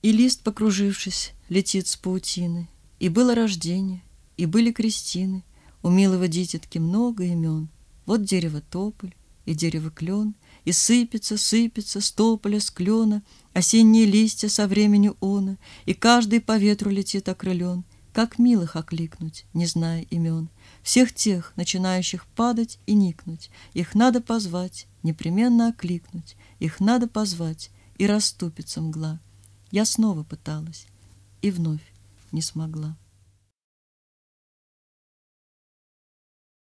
И лист, покружившись, летит с паутины. И было рождение, и были крестины. У милого дитятки много имен. Вот дерево тополь, и дерево клен, и сыпется, сыпется с тополя, с клена осенние листья со времени она, и каждый по ветру летит окрылен. Как милых окликнуть, не зная имен, всех тех, начинающих падать и никнуть. Их надо позвать, непременно окликнуть, их надо позвать, и расступится мгла. Я снова пыталась, и вновь не смогла.